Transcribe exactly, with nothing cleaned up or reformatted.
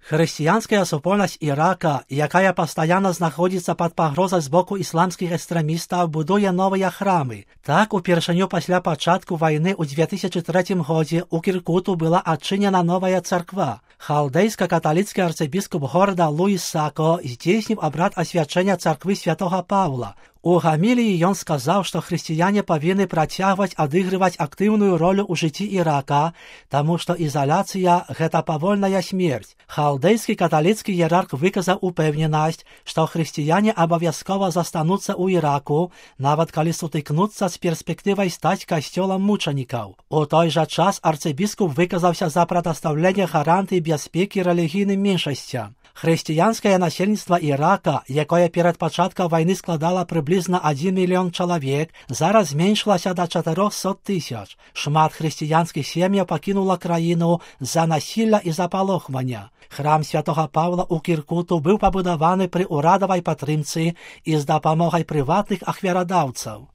Хрысціянская супольнасць Ірака, якая пастаянна знаходзіцца пад пагрозай з боку ісламскіх экстрэмістаў, будуе новыя храмы. Так, упершыню пасля пачатку вайны ў две тысячы трэцім годзе ў Кіркуту была адчынена новая царква. Халдейска-каталіцкі арцыбіскуп горада Луіс Сако здзейсніў абрад асвячэння царквы святога Паўла. У гаміліі ён сказаў, што хрысціяне павінны працягваць адыгрываць актыўную ролю ў жыцці Ірака, таму што ізаляцыя – гэта павольная смерць. Халдейскі каталіцкі іерарх выказаў упэўненасць, што хрысціяне абавязкова застануцца ў Іраку, нават калі сутыкнуцца з перспектывай стаць касцёлам мучанікаў. У той жа час арцыбіскуп выказаўся за прадастаўленне гарантый бяспекі рэлігійным меншасцям. Хрысціянскае насельніцтва Ірака, якое перад пачаткам вайны складала прыблізна адзін мільён чалавек, зараз зменшылася да чатырохсот тысяч. Шмат хрысціянскіх сем'яў пакінула краіну з-за насілля і запалохвання. Храм святога Паўла ў Кіркуту быў пабудаваны пры ўрадавай падтрымцы і з дапамогай прыватных ахвярадаўцаў.